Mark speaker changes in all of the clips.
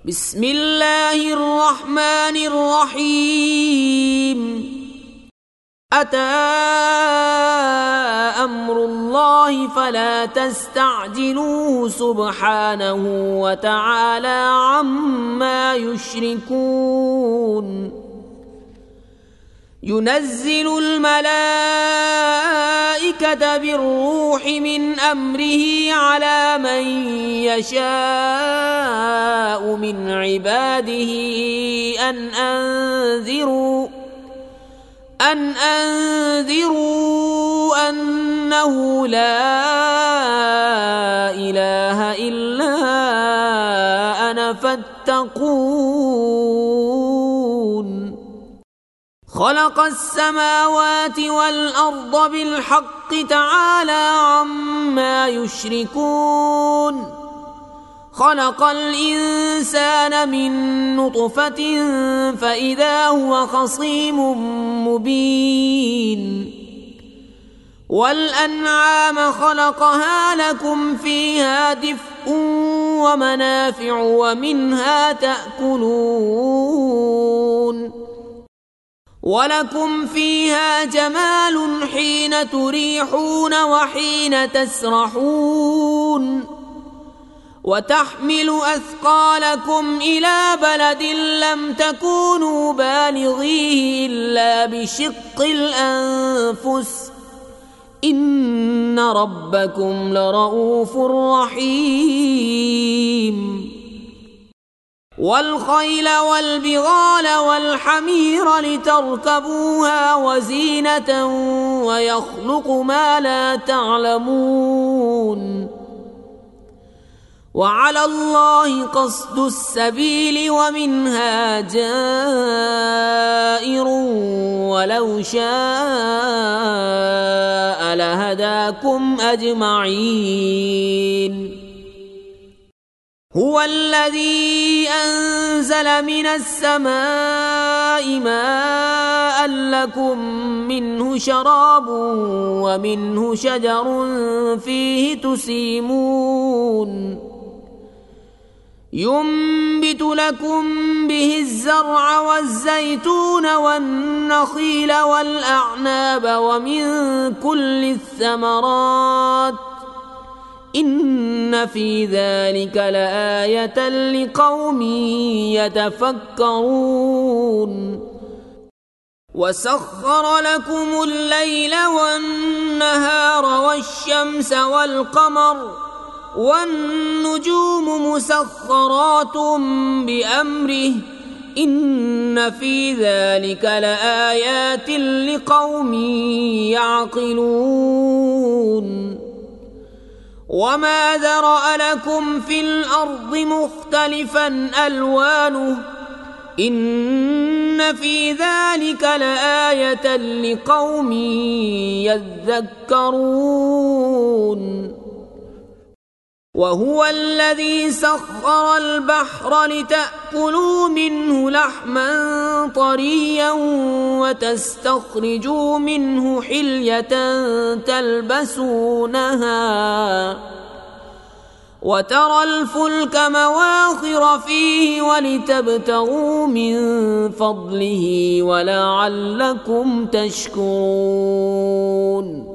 Speaker 1: بسم الله الرحمن الرحيم. أتى أمر الله فلا تستعجلوه سبحانه وتعالى عما يشركون. ينزل الملائكة بالروح من أمره على من يشاء من عباده أن أنذروا أنه لا إله إلا أنا فاتقون. خلق السماوات والأرض بالحق تعالى عما يشركون. خلق الإنسان من نطفة فإذا هو خصيم مبين. والأنعام خلقها لكم فيها دفء ومنافع ومنها تأكلون. ولكم فيها جمال حين تريحون وحين تسرحون. وتحمل أثقالكم إلى بلد لم تكونوا بالغيه إلا بشق الأنفس إن ربكم لرؤوف رحيم. والخيل والبغال والحمير لتركبوها وزينة ويخلق ما لا تعلمون. وعلى الله قصد السبيل ومنها جائر ولو شاء لهداكم أجمعين. هو الذي أنزل من السماء ماء لكم منه شراب ومنه شجر فيه تسيمون. ينبت لكم به الزرع والزيتون والنخيل والأعناب ومن كل الثمرات إن في ذلك لآية لقوم يتفكرون. وسخر لكم الليل والنهار والشمس والقمر والنجوم مسخرات بأمره إن في ذلك لآيات لقوم يعقلون. وما ذرأ لكم في الأرض مختلفا ألوانه إن في ذلك لآية لقوم يذكرون. وهو الذي سخر البحر لتأكلوا منه لحما طريا وتستخرجوا منه حلية تلبسونها وترى الفلك مواخر فيه ولتبتغوا من فضله ولعلكم تشكرون.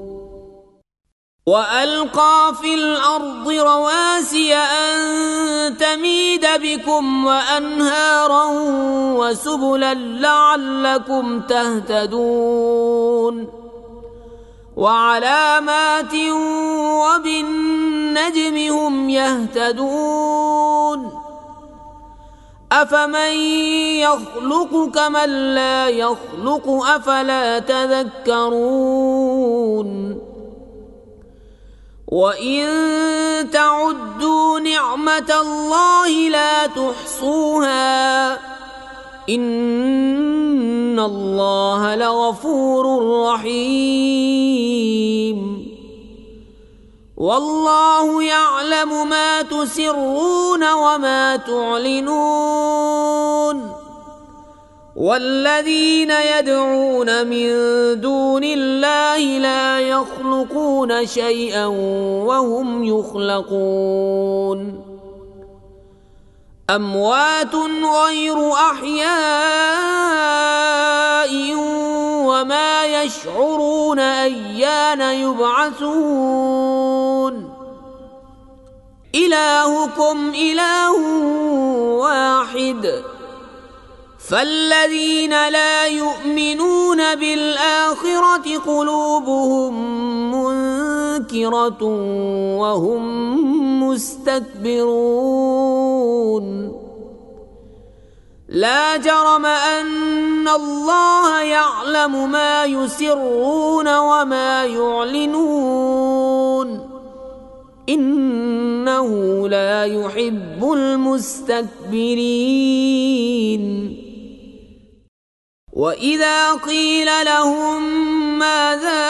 Speaker 1: وألقى في الأرض رواسي أن تميد بكم وأنهارا وسبلا لعلكم تهتدون. وعلامات وبالنجم هم يهتدون. أفمن يخلق كمن لا يخلق أفلا تذكرون. وإن تعدوا نعمة الله لا تحصوها إن الله لغفور رحيم. والله يعلم ما تسرون وما تعلنون. والذين يدعون من دون الله لا يخلقون شيئا وهم يخلقون. أموات غير أحياء وما يشعرون أيان يبعثون إلهكم إله واحد فالذين لا يؤمنون بالآخرة قلوبهم منكرة وهم مستكبرون لا جرم أن الله يعلم ما يسرون وما يعلنون إنه لا يحب المستكبرين وإذا قيل لهم ماذا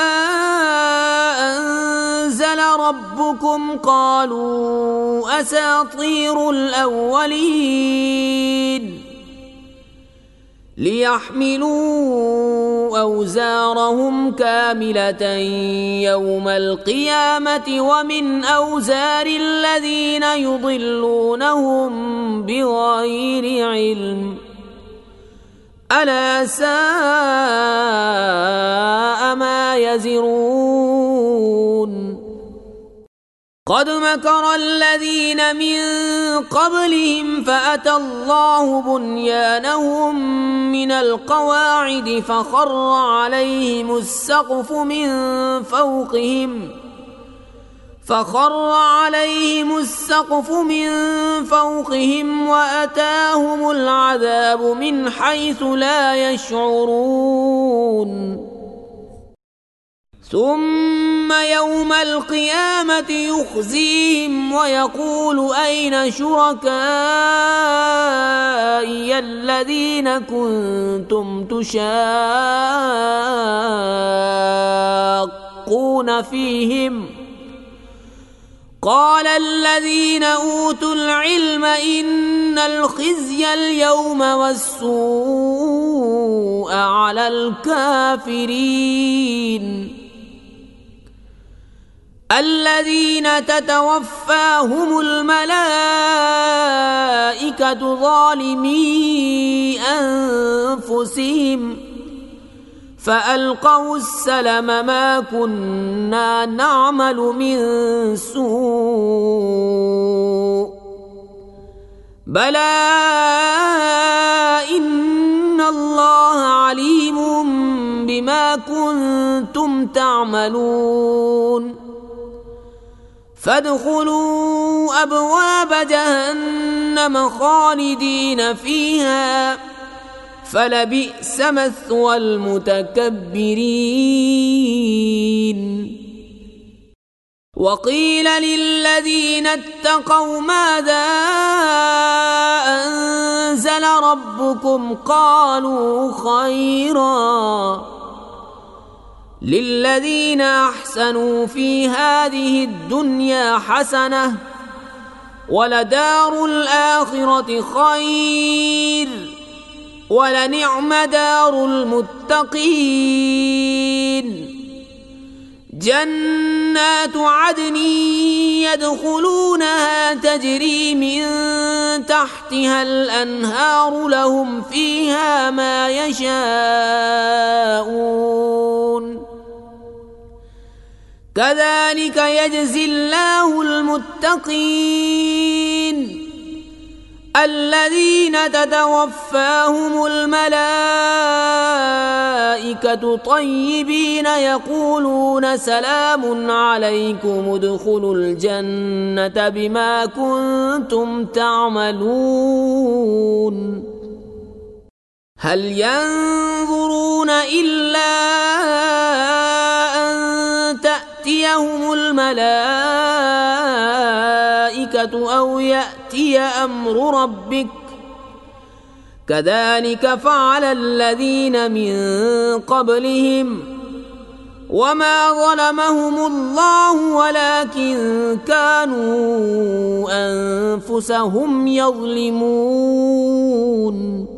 Speaker 1: أنزل ربكم قالوا أساطير الأولين ليحملوا أوزارهم كاملة يوم القيامة ومن أوزار الذين يضلونهم بغير علم ألا ساء ما يزرون قد مكر الذين من قبلهم فأتى الله بنيانهم من القواعد فخر عليهم السقف من فوقهم وأتاهم العذاب من حيث لا يشعرون ثم يوم القيامة يخزيهم ويقول أين شركائي الذين كنتم تشاقون فيهم قال الذين أوتوا العلم إن الخزي اليوم والسوء على الكافرين الذين تتوفاهم الملائكة ظالمي أنفسهم فألقوا السلم ما كنا نعمل من سوء بلى إن الله عليم بما كنتم تعملون فادخلوا أبواب جهنم خالدين فيها فلبئس مثوى المتكبرين وقيل للذين اتقوا ماذا أنزل ربكم قالوا خيرا للذين أحسنوا في هذه الدنيا حسنة ولدار الآخرة خير ولنعم دار المتقين جنات عدن يدخلونها تجري من تحتها الأنهار لهم فيها ما يشاءون كذلك يجزي الله المتقين الذين تتوفاهم الملائكة طيبين يقولون سلام عليكم ادخلوا الجنة بما كنتم تعملون هل ينظرون إلا أن تأتيهم الملائكة أو يأتي أمر ربك كذلك فعل الذين من قبلهم وما ظلمهم الله ولكن كانوا أنفسهم يظلمون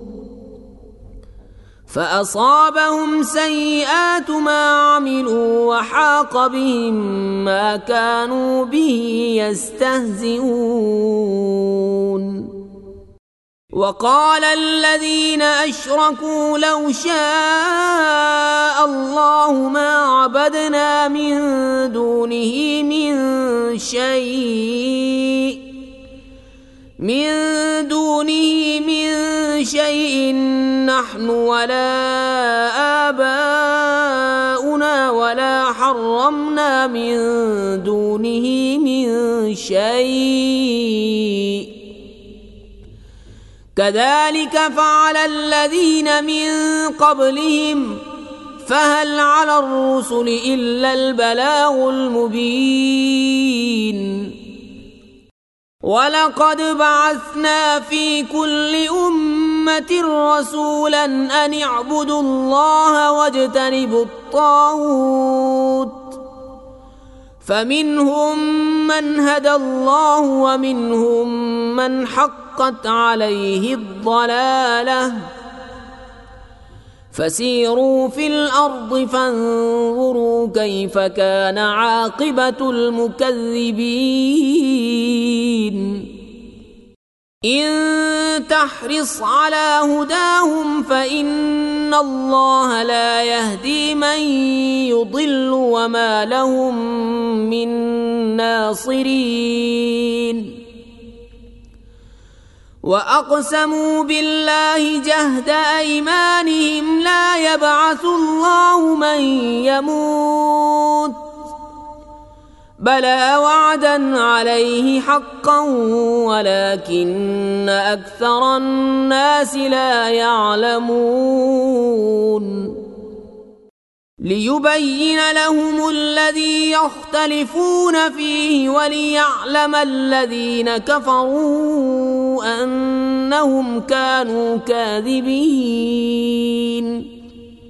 Speaker 1: فأصابهم سيئات ما عملوا وحاق بهم ما كانوا به يستهزئون وقال الذين أشركوا لو شاء الله ما عبدنا من دونه من شيء نحن ولا آباؤنا ولا حرمنا من دونه من شيء كذلك فعل الذين من قبلهم فهل على الرسل إلا البلاغ المبين ولقد بعثنا في كل أمة رسولا أن اعبدوا الله واجتنبوا الطاغوت فمنهم من هدى الله ومنهم من حقت عليه الضلالة فسيروا في الأرض فانظروا كيف كان عاقبة المكذبين إن تحرص على هداهم فإن الله لا يهدي من يضل وما لهم من ناصرين وأقسموا بالله جهد أيمانهم لا يبعث الله من يموت بلى وعدا عليه حقا ولكن أكثر الناس لا يعلمون ليبين لهم الذي يختلفون فيه وليعلم الذين كفروا أنهم كانوا كاذبين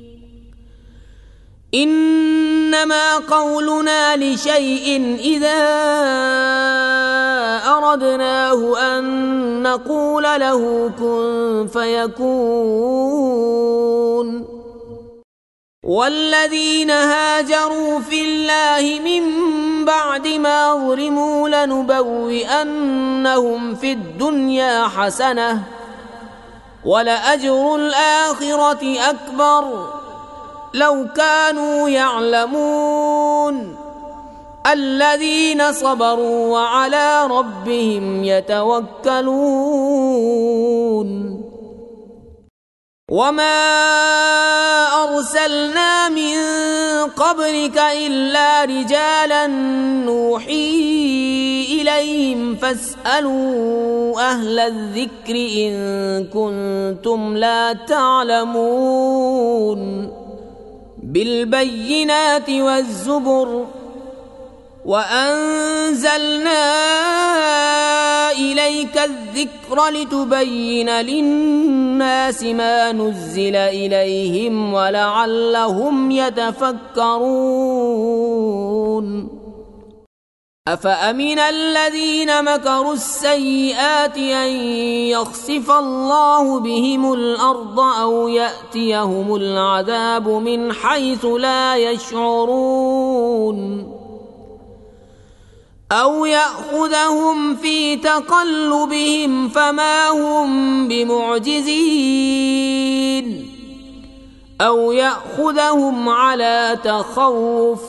Speaker 1: إنما قولنا لشيء إذا أردناه أن نقول له كن فيكون والذين هاجروا في الله من بعد ما ظلموا لنبوئنهم في الدنيا حسنة ولأجر الآخرة أكبر لو كانوا يعلمون الذين صبروا وعلى ربهم يتوكلون وما أرسلنا من قبلك إلا رجالا نوحي إليهم فاسألوا أهل الذكر إن كنتم لا تعلمون بالبينات والزبر وأنزلنا إليك الذكر لتبين للناس ما نزل إليهم ولعلهم يتفكرون أفأمن الذين مكروا السيئات أن يخسف الله بهم الأرض أو يأتيهم العذاب من حيث لا يشعرون أو يأخذهم في تقلبهم فما هم بمعجزين أو يأخذهم على تخوف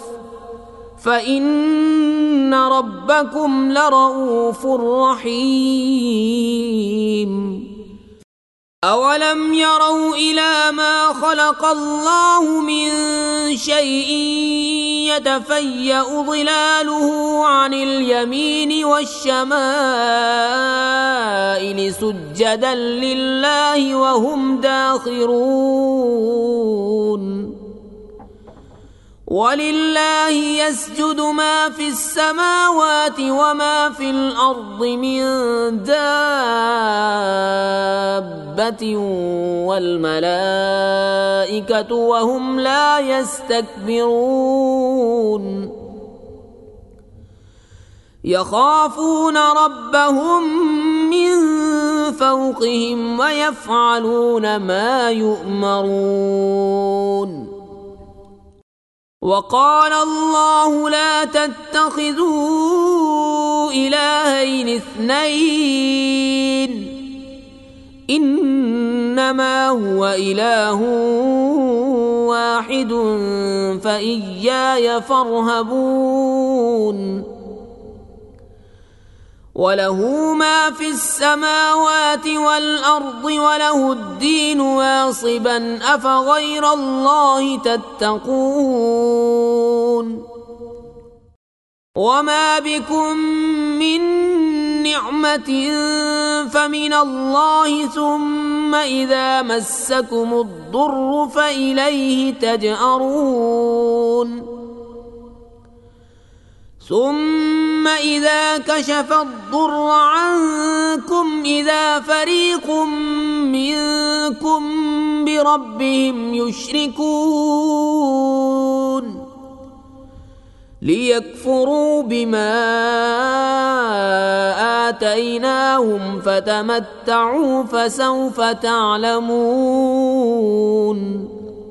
Speaker 1: فإن ربكم لرؤوف رحيم أولم يروا إلى ما خلق الله من شيء يتفيأ ظلاله عن اليمين والشمائل سجدا لله وهم داخرون ولله يسجد ما في السماوات وما في الأرض من دابة والملائكة وهم لا يستكبرون يخافون ربهم من فوقهم ويفعلون ما يؤمرون وقال الله لا تتخذوا إلهين اثنين إنما هو إله واحد فإياي فارهبون وله ما في السماوات والأرض وله الدين واصبا أفغير الله تتقون وما بكم من نعمة فمن الله ثم إذا مسكم الضر فإليه تجأرون ثم إذا كشف الضر عنكم إذا فريق منكم بربهم يشركون ليكفروا بما آتيناهم فتمتعوا فسوف تعلمون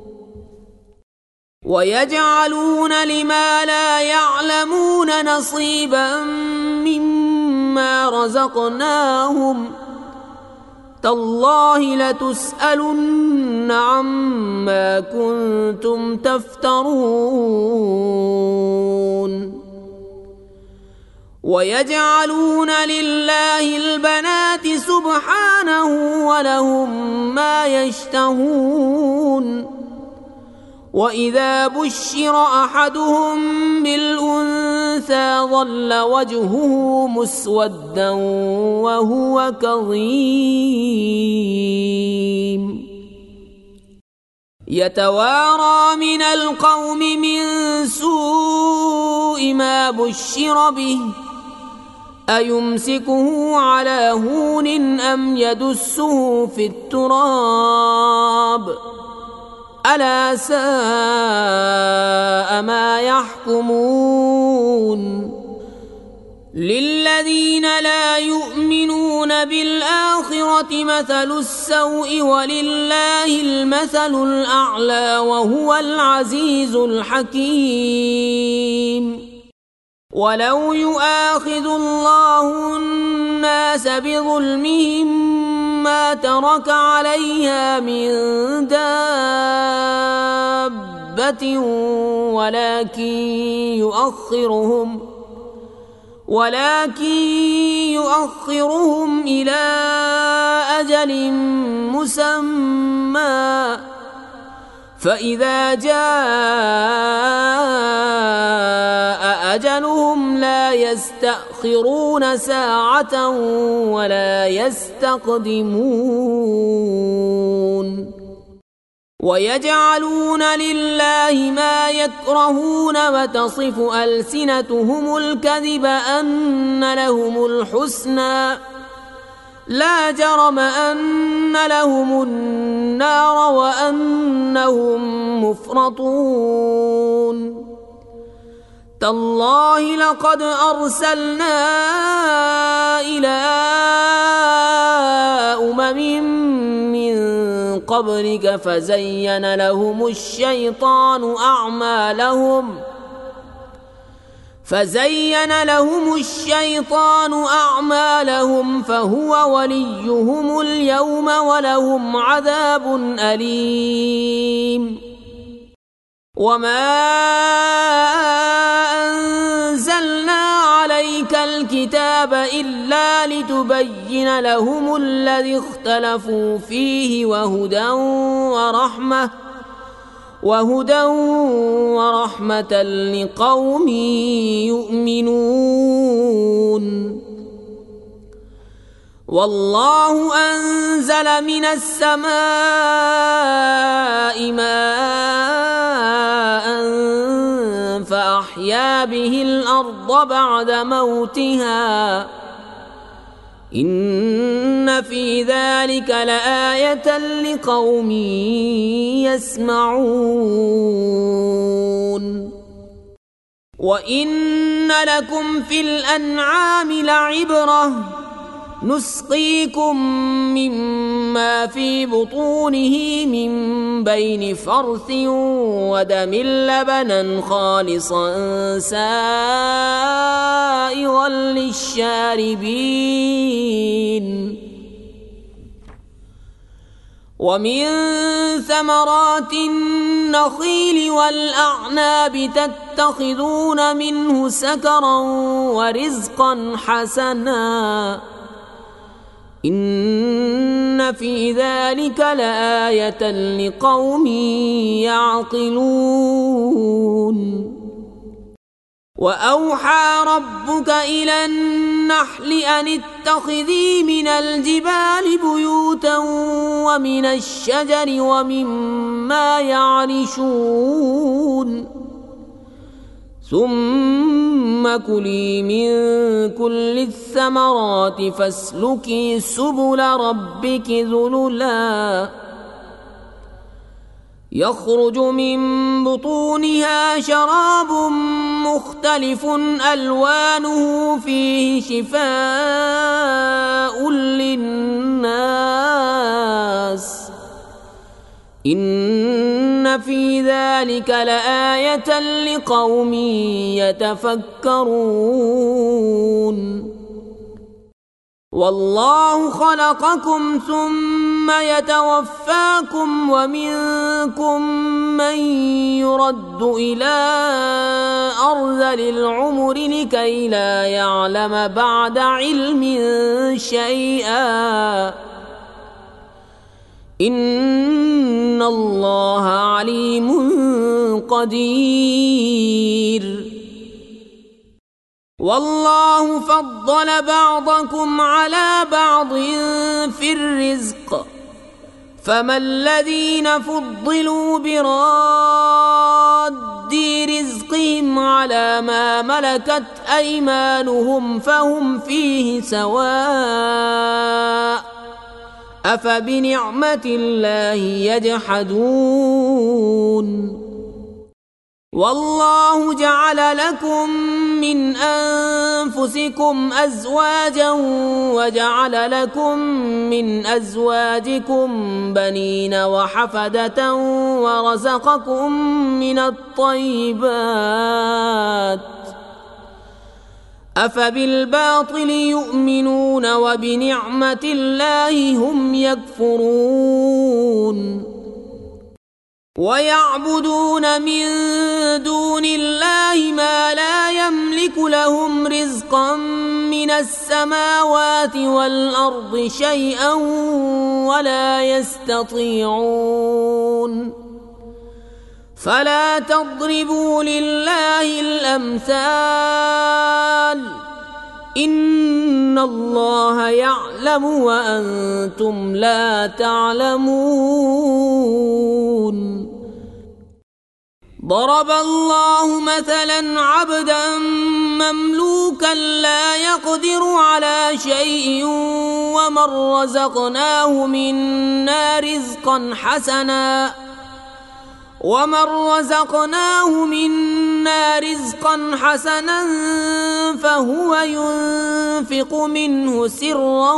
Speaker 1: ويجعلون لما لا يعلمون نصيبا مما رزقناهم تالله لتسألن عما كنتم تفترون ويجعلون لله البنات سبحانه ولهم ما يشتهون وإذا بشر أحدهم بالأنثى ظل وجهه مسودا وهو كظيم يتوارى من القوم من سوء ما بشر به أيمسكه على هون أم يدسه في التراب ألا ساء ما يحكمون للذين لا يؤمنون بالآخرة مثل السوء ولله المثل الأعلى وهو العزيز الحكيم ولو يؤاخذ الله الناس بظلمهم ما ترك عليها من دابة ولكن يؤخرهم إلى أجل مسمى فإذا جاء أجلهم لا يستأخرون ساعة ولا يستقدمون ويجعلون لله ما يكرهون وتصف ألسنتهم الكذب أن لهم الحسنى لا جرم أن لهم النار وأنهم مفرطون تالله لقد أرسلنا إلى أمم من قبلك فزين لهم الشيطان أعمالهم فهو وليهم اليوم ولهم عذاب أليم وما أنزلنا عليك الكتاب إلا لتبين لهم الذي اختلفوا فيه وهدى ورحمة لقوم يؤمنون والله أنزل من السماء ماء فأحيا به الأرض بعد موتها إن في ذلك لآية لقوم يسمعون وإن لكم في الأنعام لعبرة نسقيكم مما في بطونه من بين فرث ودم لبنا خالصا سائغا للشاربين ومن ثمرات النخيل والأعناب تتخذون منه سكرا ورزقا حسنا إن في ذلك لآية لقوم يعقلون وأوحى ربك إلى النحل أن اتخذي من الجبال بيوتا ومن الشجر ومما يعرشون ثم كلي من كل الثمرات فاسلكي سبل ربك ذللا يخرج من بطونها شراب مختلف ألوانه فيه شفاء للناس إن في ذلك لآية لقوم يتفكرون والله خلقكم ثم يتوفاكم ومنكم من يرد إلى أرذل العمر لكي لا يعلم بعد علم شيئا إن الله عليم قدير والله فضل بعضكم على بعض في الرزق فما الذين فضلوا براد رزقهم على ما ملكت أيمانهم فهم فيه سواء أفبنعمة الله يجحدون والله جعل لكم من أنفسكم أزواجا وجعل لكم من أزواجكم بنين وحفدة ورزقكم من الطيبات أفبالباطل يؤمنون وبنعمة الله هم يكفرون ويعبدون من دون الله ما لا يملك لهم رزقا من السماوات والأرض شيئا ولا يستطيعون فلا تضربوا لله الأمثال إن الله يعلم وأنتم لا تعلمون ضرب الله مثلا عبدا مملوكا لا يقدر على شيء ومن رزقناه منا رزقا حسنا فهو ينفق منه سرا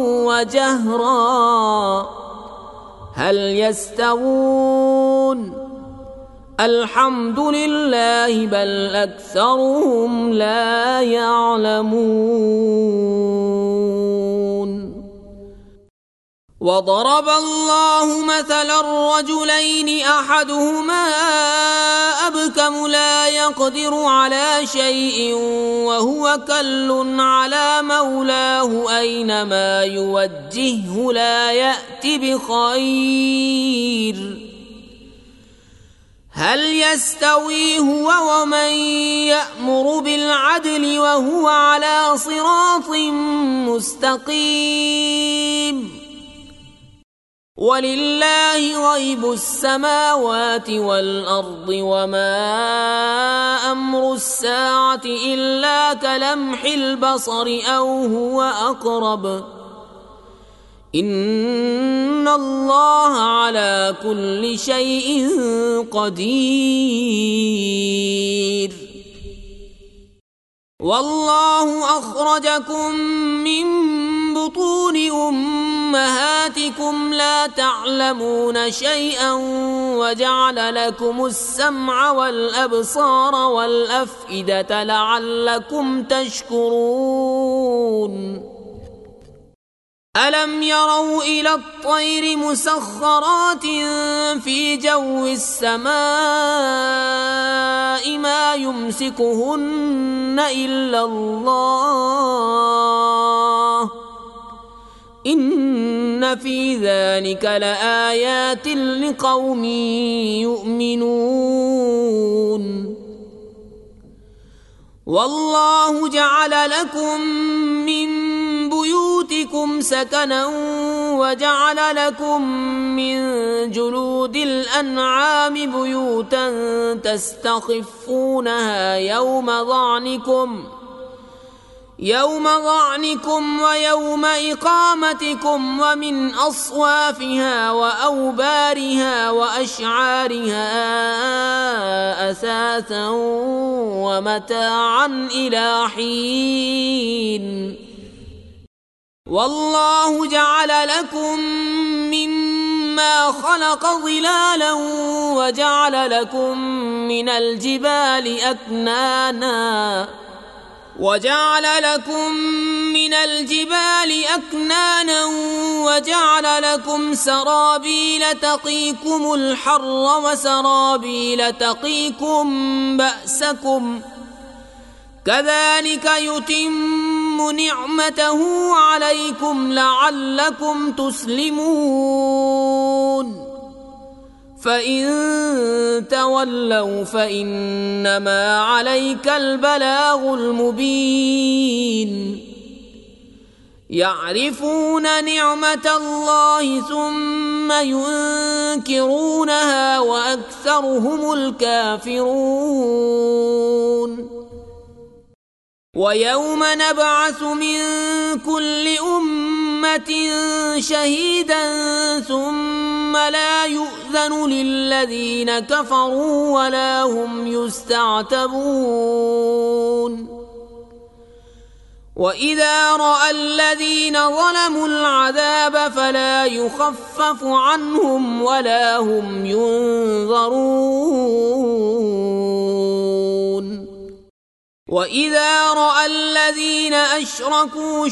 Speaker 1: وجهرا هل يستوون الحمد لله بل أكثرهم لا يعلمون وضرب الله مثلا الرجلين أحدهما أبكم لا يقدر على شيء وهو كل على مولاه أينما يوجهه لا يأت بخير هل يستوي هو ومن يأمر بالعدل وهو على صراط مستقيم ولله غيب السماوات والأرض وما أمر الساعة إلا كلمح البصر أو هو أقرب إن الله على كل شيء قدير والله أخرجكم من بطون أمهاتكم لا تعلمون شيئا وجعل لكم السمع والأبصار والأفئدة لعلكم تشكرون ألم يروا إلى الطير مسخرات في جو السماء ما يمسكهن إلا الله إن في ذلك لآيات لقوم يؤمنون والله جعل لكم من بيوتكم سكنا وجعل لكم من جلود الأنعام بيوتا تستخفونها يوم ضعنكم ويوم إقامتكم ومن أصوافها وأوبارها وأشعارها أثاثا ومتاعا إلى حين والله جعل لكم مما خلق ظلالا وجعل لكم من الجبال أكنانا وجعل لكم سرابيل تقيكم الحر وسرابيل تقيكم بأسكم كذلك يتم نعمته عليكم لعلكم تسلمون فإن تولوا فإنما عليك البلاغ المبين يعرفون نعمة الله ثم ينكرونها وأكثرهم الكافرون ويوم نبعث من كل أمة شهيدا ثم لا يؤذن للذين كفروا ولا هم يستعتبون وإذا رأى الذين ظلموا العذاب فلا يخفف عنهم ولا هم ينظرون وإذا رأى الذين أشركوا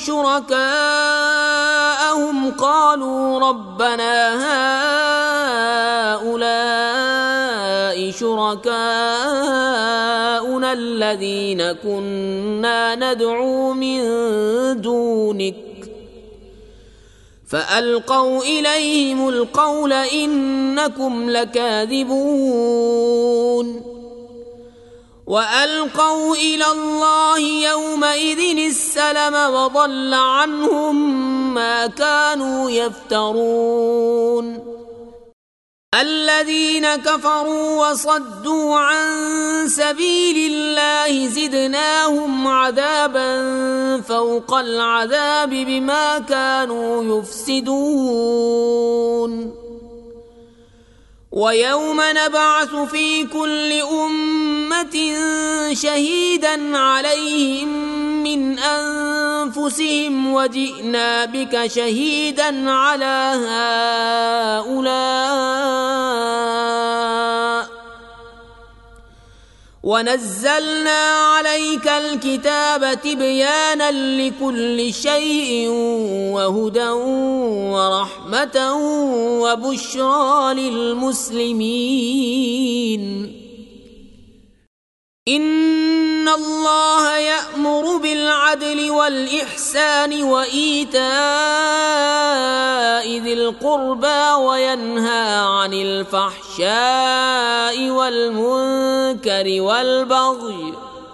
Speaker 1: شركاءهم قالوا ربنا هؤلاء شركاؤنا الذين كنا ندعو من دونك فألقوا إليهم القول إنكم لكاذبون وألقوا إلى الله يومئذ السلم وضل عنهم ما كانوا يفترون الذين كفروا وصدوا عن سبيل الله زدناهم عذابا فوق العذاب بما كانوا يفسدون ويوم نبعث في كل أمة شهيدا عليهم من أنفسهم وجئنا بك شهيدا على هؤلاء ونزلنا عليك الكتاب تبيانا لكل شيء وهدى ورحمة وبشرى للمسلمين إن الله يأمر بالعدل والإحسان وإيتاء ذي القربى وينهى عن الفحشاء والمنكر والبغي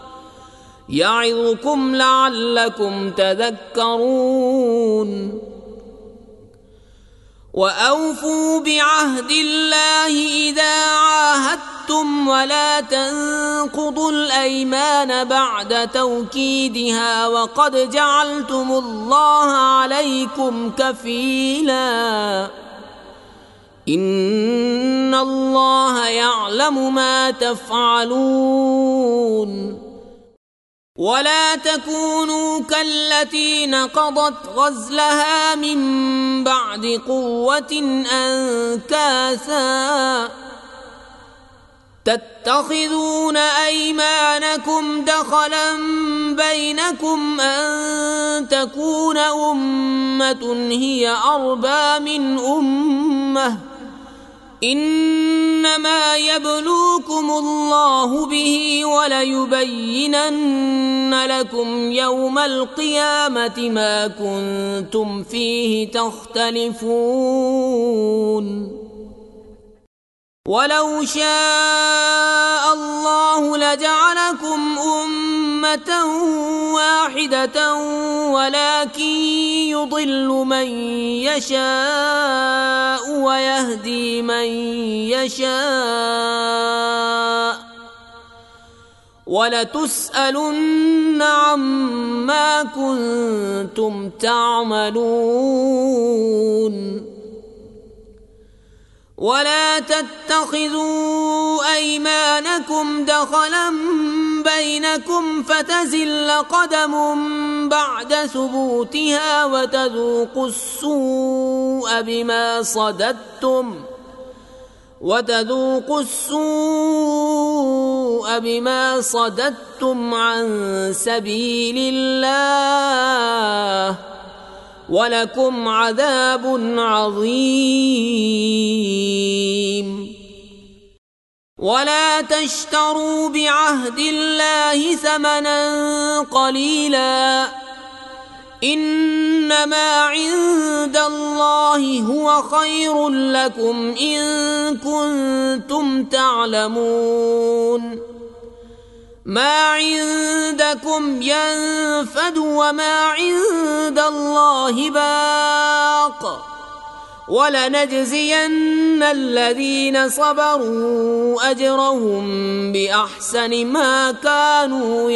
Speaker 1: يعظكم لعلكم تذكرون وأوفوا بعهد الله إذا عاهدتم ولا تنقضوا الأيمان بعد توكيدها وقد جعلتم الله عليكم كفيلا إن الله يعلم ما تفعلون ولا تكونوا كالتي نقضت غزلها من بعد قوة أنكاثا تتخذون أيمانكم دخلا بينكم أن تكون أمة هي أربى من أمة إنما يبلوكم الله به وليبينن لكم يوم القيامة ما كنتم فيه تختلفون ولو شاء الله لجعلكم أمة واحدة ولكن يضل من يشاء ويهدي من يشاء ولتسألن عما كنتم تعملون ولا تتخذوا أيمانكم دخلا بينكم فتزل قدم بعد ثبوتها وتذوقوا السوء بما صددتم عن سبيل الله ولكم عذاب عظيم ولا تشتروا بعهد الله ثمنا قليلا إنما عند الله هو خير لكم إن كنتم تعلمون ما عندكم ينفد وما عند الله باق ولنجزين الذين صبروا أجرهم بأحسن ما كانوا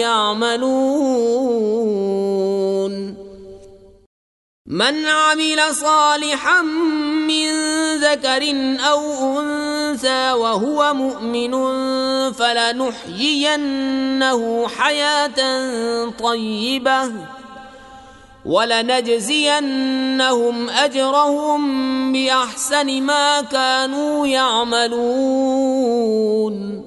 Speaker 1: يعملون من عمل صالحا من ذكر أو أنثى وهو مؤمن فلنحيينه حياة طيبة ولنجزينهم أجرهم بأحسن ما كانوا يعملون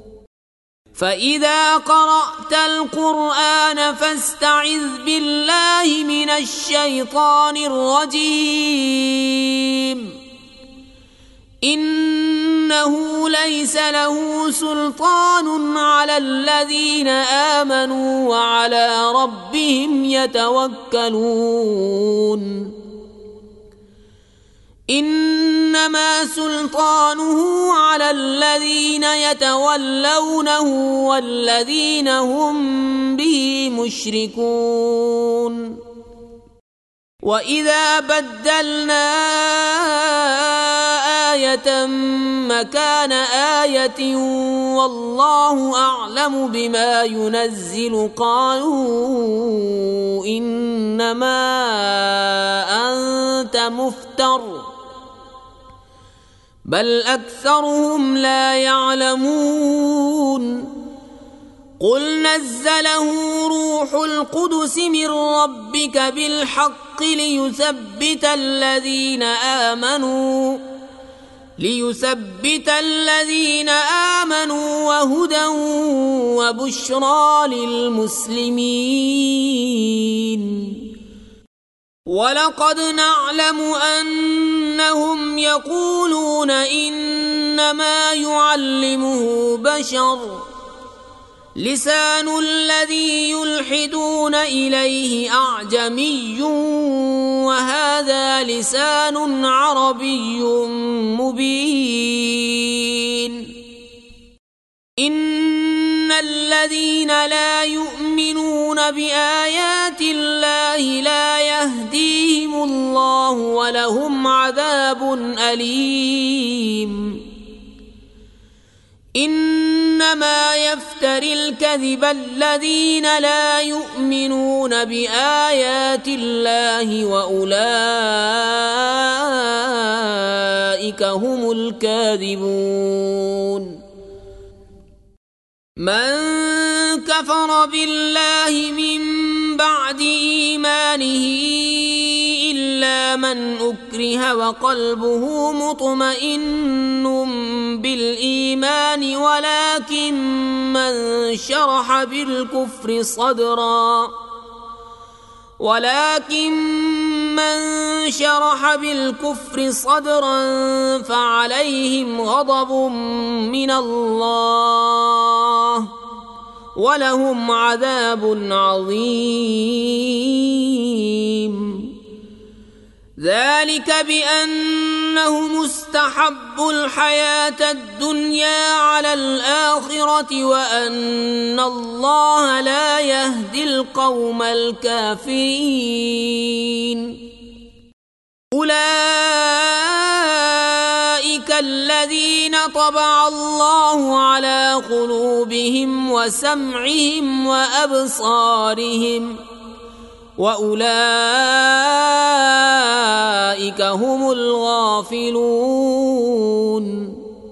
Speaker 1: فإذا قرأت القرآن فاستعذ بالله من الشيطان الرجيم إنه ليس له سلطان على الذين آمنوا وعلى ربهم يتوكلون إنما سلطانه على الذين يتولونه والذين هم به مشركون وإذا بدلنا آية مكان آية والله أعلم بما ينزل قالوا إنما أنت مفتر بل أكثرهم لا يعلمون قل نزله روح القدس من ربك بالحق ليثبت الذين آمنوا وهدى وبشرى للمسلمين ولقد نعلم أنهم يقولون إنما يعلمه بشر لسان الذي يلحدون إليه أعجمي وهذا لسان عربي مبين إن الذين لا يؤمنون بآيات الله لا يهديهم الله ولهم عذاب أليم إنما يفتري الكذب الذين لا يؤمنون بآيات الله وأولئك هم الكاذبون من كفر بالله من بعد إيمانه إلا من أكره وقلبه مطمئن بالإيمان ولكن من شرح بالكفر صدرا فعليهم غضب من الله ولهم عذاب عظيم. ذلك بأنهم استحبوا الحياة الدنيا على الآخرة وأن الله لا يهدي القوم الكافرين. أولئك الذين طبع الله على قلوبهم وسمعهم وأبصارهم وأولئك هم الغافلون.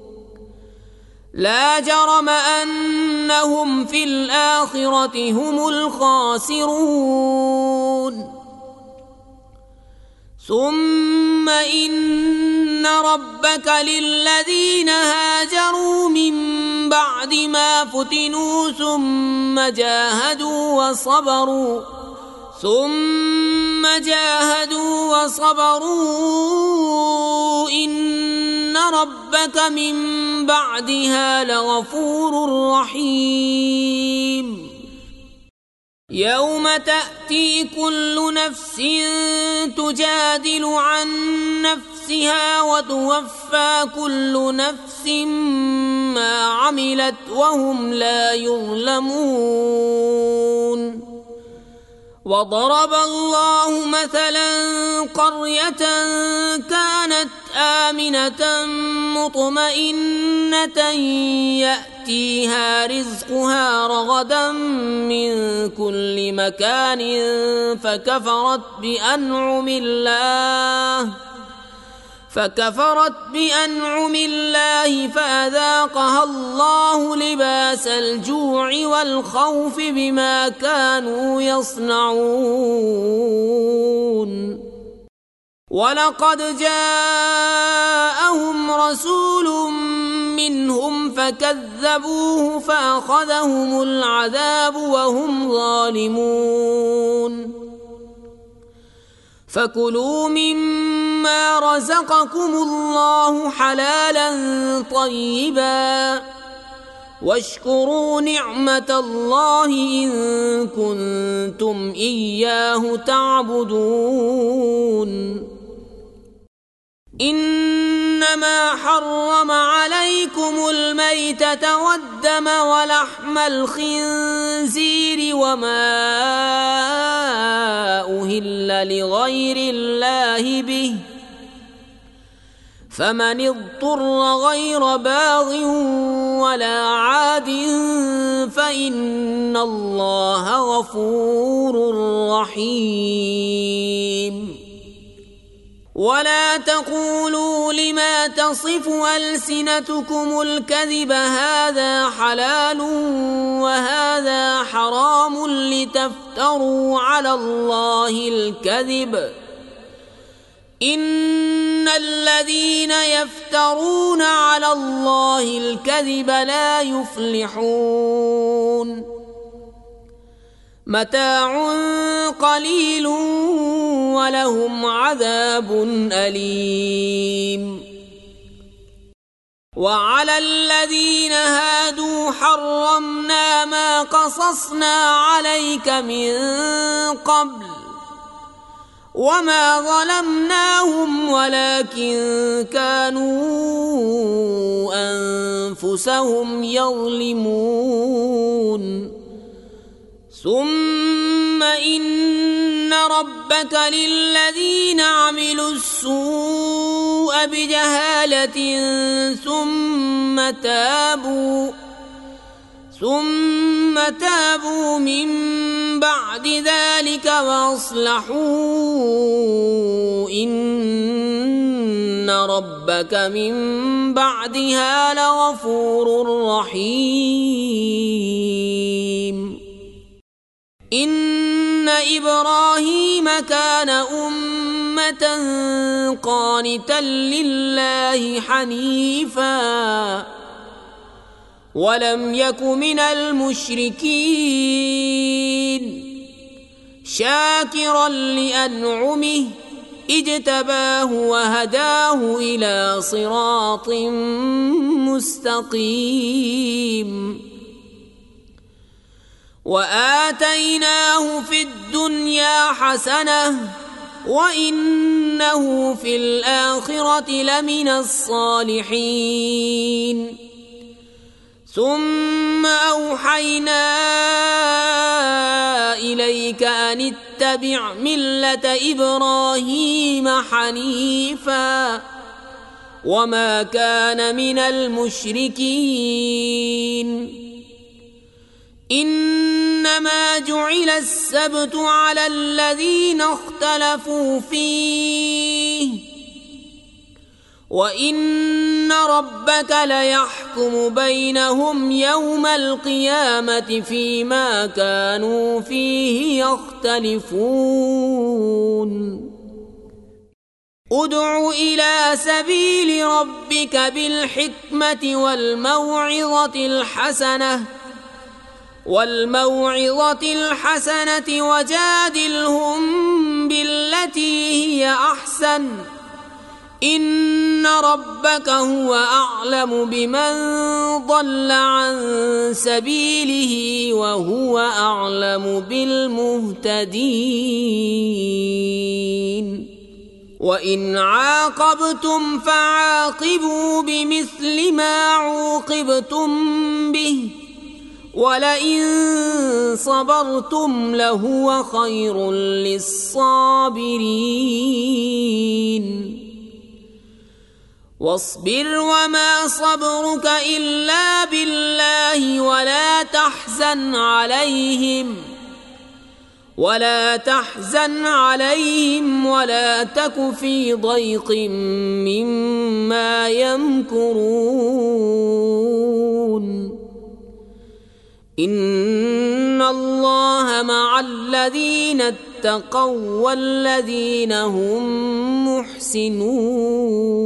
Speaker 1: لا جرم أنهم في الآخرة هم الخاسرون. ثم إن ربك للذين هاجروا من بعد ما فتنوا ثم جاهدوا وصبروا إن ربك من بعدها لغفور رحيم. يوم تأتي كل نفس تجادل عن نفسها وتوفى كل نفس ما عملت وهم لا يظلمون. وضرب الله مثلا قرية كانت آمنة مطمئنة يأتيها رزقها رغدا من كل مكان فكفرت بأنعم الله فأذاقها الله لباس الجوع والخوف بما كانوا يصنعون. ولقد جاءهم رسول منهم فكذبوه فأخذهم العذاب وهم ظالمون. فكلوا مما رزقكم الله حلالا طيبا واشكروا نعمة الله إن كنتم إياه تعبدون. إنما حرم عليكم الميتة والدم ولحم الخنزير وما أهل لغير الله به فمن اضطر غير باغ ولا عاد فإن الله غفور رحيم. ولا تقولوا لما تصف ألسنتكم الكذب هذا حلال وهذا حرام لتفتروا على الله الكذب. إن الذين يفترون على الله الكذب لا يفلحون. متاع قليل ولهم عذاب أليم. وعلى الذين هادوا حرمنا ما قصصنا عليك من قبل وما ظلمناهم ولكن كانوا أنفسهم يظلمون. ثم إن ربك للذين عملوا السوء بجهالة ثم تابوا من بعد ذلك وأصلحوا إن ربك من بعدها لغفور رحيم. إن إبراهيم كان أمة أمة قانتا لله حنيفا ولم يك من المشركين شاكرا لأنعمه اجتباه وهداه إلى صراط مستقيم وآتيناه في الدنيا حسنة وإنه في الآخرة لمن الصالحين ثم أوحينا إليك أن اتبع ملة إبراهيم حنيفا وما كان من المشركين إنما جعل السبت على الذين اختلفوا فيه وإن ربك ليحكم بينهم يوم القيامة فيما كانوا فيه يختلفون ادع إلى سبيل ربك بالحكمة والموعظة الحسنة وجادلهم بالتي هي أحسن إن ربك هو أعلم بمن ضل عن سبيله وهو أعلم بالمهتدين وإن عاقبتم فعاقبوا بمثل ما عوقبتم به ولئن صبرتم لهو خير للصابرين واصبر وما صبرك إلا بالله ولا تحزن عليهم ولا تك في ضيق مما يمكرون إن الله مع الذين اتقوا والذين هم محسنون